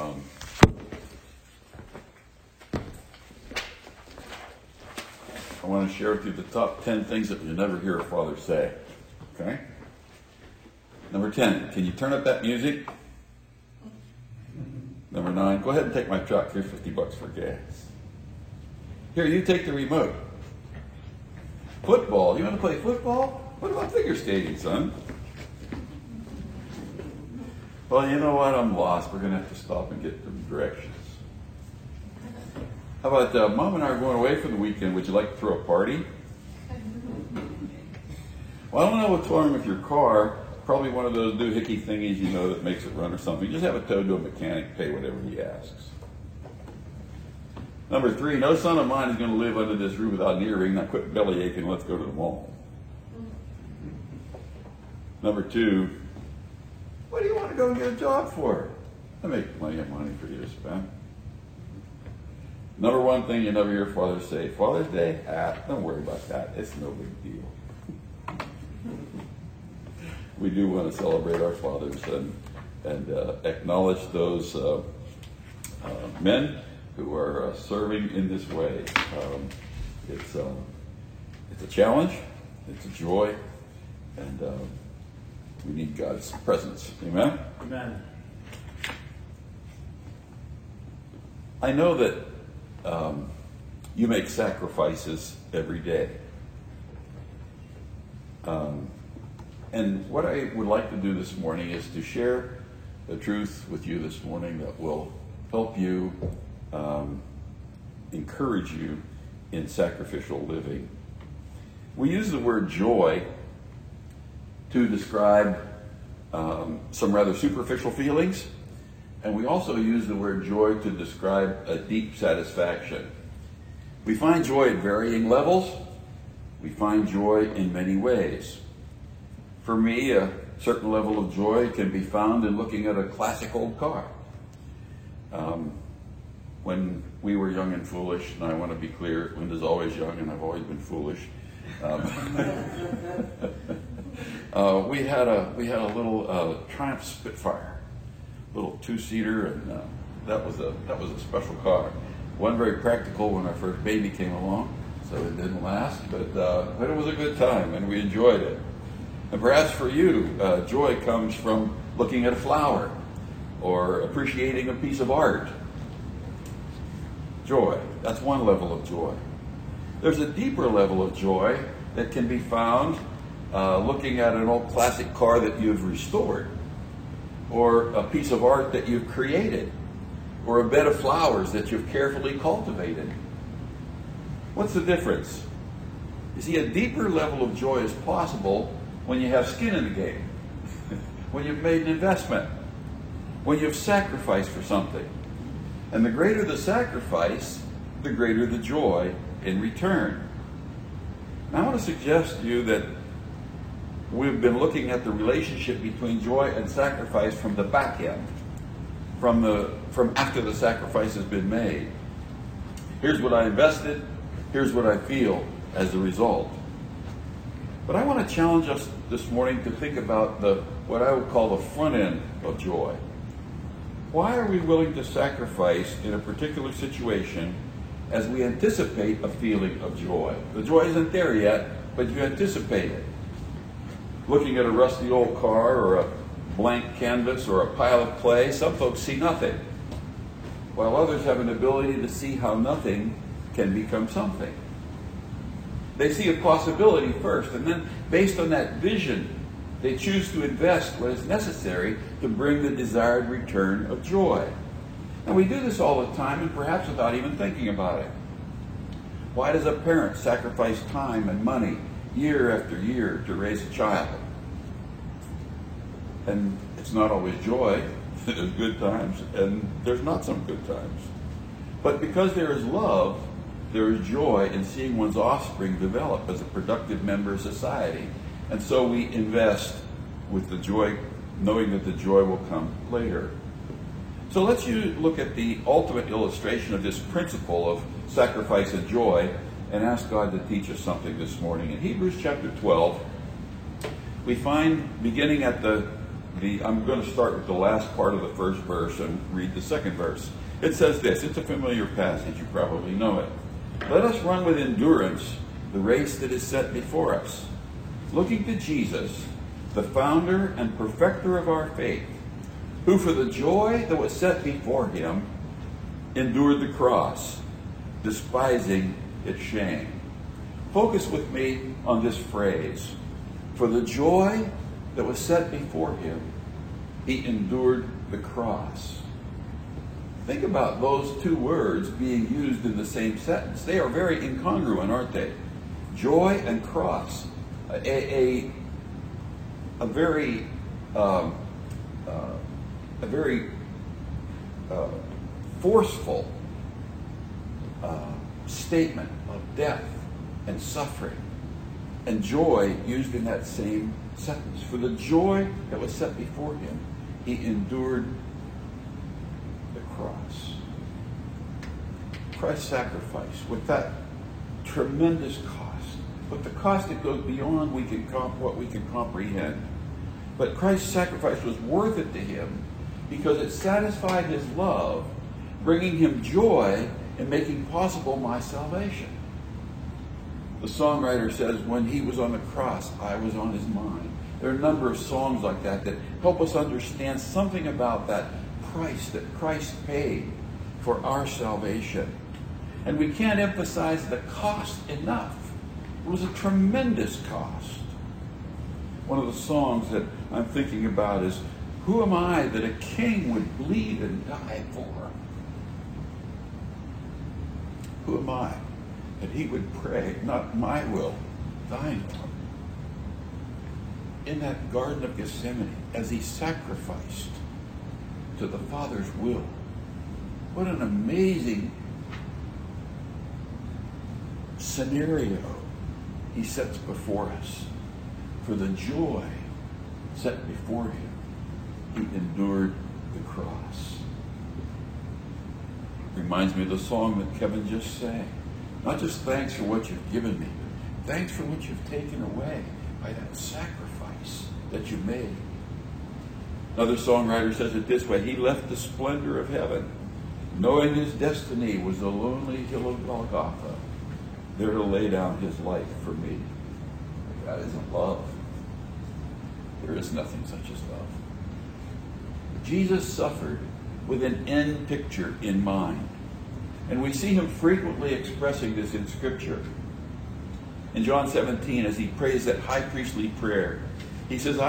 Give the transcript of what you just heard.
I want to share with you the top 10 things that you never hear a father say. Okay? Number 10, can you turn up that music? Number 9, go ahead and take my truck. Here's $50 for gas. Here, you take the remote. Football. You want to play football? What about figure skating, son? Well, you know what? I'm lost. We're going to have to stop and get some directions. How about Mom and I are going away for the weekend. Would you like to throw a party? Well, I don't know what's wrong with your car. Probably one of those doohickey thingies, you know, that makes it run or something. Just have it towed to a mechanic, pay whatever he asks. Number 3, no son of mine is going to live under this roof without an earring. Now quit belly aching, let's go to the mall. Number 2, what do you want to go and get a job for? I make plenty of money for you to spend. Number 1 thing you never hear fathers say, Father's Day? Don't worry about that. It's no big deal. We do want to celebrate our fathers and acknowledge those men who are serving in this way. It's a challenge, it's a joy, and we need God's presence. Amen? Amen. I know that you make sacrifices every day. And what I would like to do this morning is to share the truth with you this morning that will help you, encourage you in sacrificial living. We use the word joy to describe some rather superficial feelings, and we also use the word joy to describe a deep satisfaction. We find joy at varying levels. We find joy in many ways. For me, a certain level of joy can be found in looking at a classic old car. When we were young and foolish, and I want to be clear, Linda's always young and I've always been foolish. We had a little Triumph Spitfire, little 2-seater, and that was a special car. One very practical when our first baby came along, so it didn't last, but it was a good time and we enjoyed it. And perhaps for you, joy comes from looking at a flower or appreciating a piece of art. Joy, that's one level of joy. There's a deeper level of joy that can be found looking at an old classic car that you've restored, or a piece of art that you've created, or a bed of flowers that you've carefully cultivated. What's the difference? You see, a deeper level of joy is possible when you have skin in the game, when you've made an investment, when you've sacrificed for something. And the greater the sacrifice, the greater the joy in return. Now, I want to suggest to you that we've been looking at the relationship between joy and sacrifice from the back end, from after the sacrifice has been made. Here's what I invested, here's what I feel as a result. But I want to challenge us this morning to think about what I would call the front end of joy. Why are we willing to sacrifice in a particular situation as we anticipate a feeling of joy? The joy isn't there yet, but you anticipate it. Looking at a rusty old car or a blank canvas or a pile of clay, some folks see nothing, while others have an ability to see how nothing can become something. They see a possibility first, and then based on that vision, they choose to invest what is necessary to bring the desired return of joy. And we do this all the time, and perhaps without even thinking about it. Why does a parent sacrifice time and money year after year to raise a child? And it's not always joy. There's good times, and there's not some good times. But because there is love, there is joy in seeing one's offspring develop as a productive member of society. And so we invest with the joy, knowing that the joy will come later. So let's look at the ultimate illustration of this principle of sacrifice and joy and ask God to teach us something this morning. In Hebrews chapter 12, we find, beginning at the I'm going to start with the last part of the first verse and read the second verse. It says this. It's a familiar passage. You probably know it. Let us run with endurance the race that is set before us, looking to Jesus, the founder and perfecter of our faith, who for the joy that was set before him endured the cross, despising its shame. Focus with me on this phrase. For the joy that was set before him, he endured the cross. Think about those two words being used in the same sentence. They are very incongruent, aren't they? Joy and cross. A very forceful statement of death and suffering and joy used in that same sentence. For the joy that was set before him, he endured the cross. Christ's sacrifice, with that tremendous cost, with the cost that goes beyond what we can comprehend. But Christ's sacrifice was worth it to him because it satisfied his love, bringing him joy in making possible my salvation. The songwriter says, when he was on the cross, I was on his mind. There are a number of songs like that that help us understand something about that price that Christ paid for our salvation. And we can't emphasize the cost enough. It was a tremendous cost. One of the songs that I'm thinking about is, who am I that a king would bleed and die for? Who am I that he would pray, not my will, thine will? In that Garden of Gethsemane, as he sacrificed to the Father's will. What an amazing scenario he sets before us. For the joy set before him, he endured the cross. Reminds me of the song that Kevin just sang. Not just thanks for what you've given me, but thanks for what you've taken away by that sacrifice that you made. Another songwriter says it this way: he left the splendor of heaven, knowing his destiny was the lonely hill of Golgotha, there to lay down his life for me. That isn't love. There is nothing such as love. Jesus suffered with an end picture in mind. And we see him frequently expressing this in Scripture. In John 17, as he prays that high priestly prayer, he says,